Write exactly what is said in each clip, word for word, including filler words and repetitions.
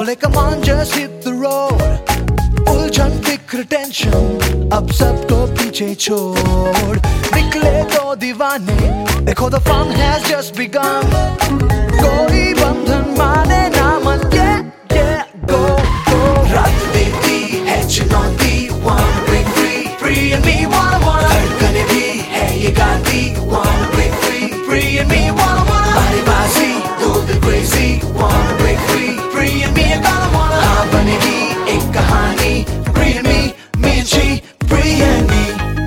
बोले come on just hit the road, उलझन फिक्र टेंशन अब सबको पीछे छोड़, निकले दो दीवाने, देखो the fun has just begun, कोई बंधन माने ना मन, yeah yeah go go, रात देती है चुनौती, wanna break free, free and me wanna wanna, धड़कने भी है ये गाती, wanna break free, free and me wanna wanna, बारी बाजी do the crazy, wanna break free, free and me gonna wanna, हाँ बनेगी एक कहानी, free and me, me and she, free and me.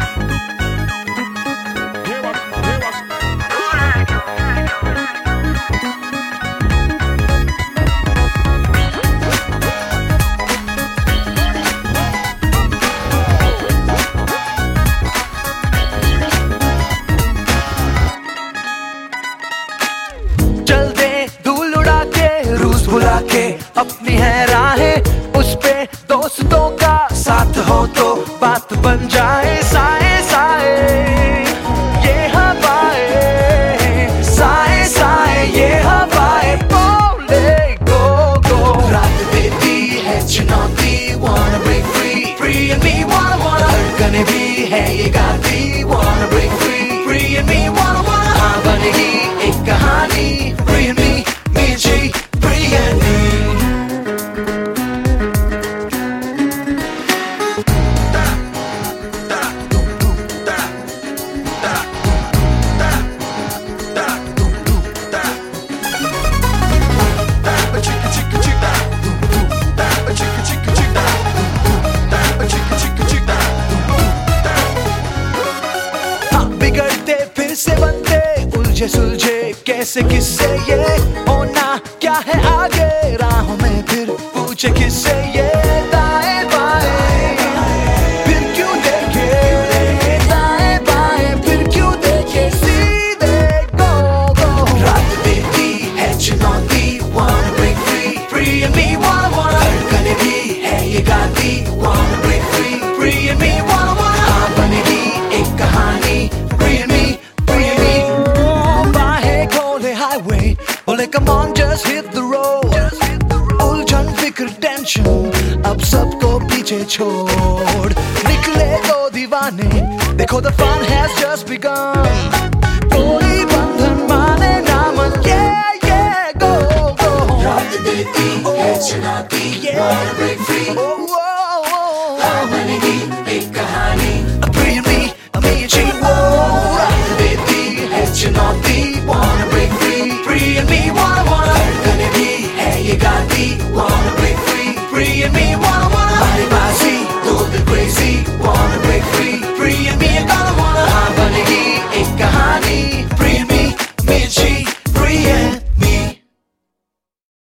चल दे धूल उड़ा के, रूस बुला के, अपनी है राहें उस पे दोस्तों का साथ हो तो बात बन जाए, साए साए ये हवाएं, साए साए ये हवाएं, बोले गो गो, रात देती है चुनौती, wanna break free, free and me wanna wanna, धड़कने भी है ये गाती, wanna break free, free and me wanna wanna, हाँ बनेगी एक कहानी, free and me, me and she, free and me. बिगड़ते फिर से बनते, उलझे सुलझे कैसे किससे ये, होना क्या है आगे राहों में, फिर पूछे किससे ये, दाएं बाएं फिर क्यों देखे, दाएं बाएं फिर क्यों देखे, सीधे गो गो, रात देती है चुनौती, wanna break free, free and me wanna wanna, धड़कने भी है ये गाती, wanna break free, free and me wanna wanna, हाँ बनेगी एक कहानी, free and me, free and me, बाहें खोले highway, बोले come on just hit the road, उलझन फिक्र टेंशन अब सबको पीछे छोड़, निकले दो दीवाने, देखो the fun has just begun.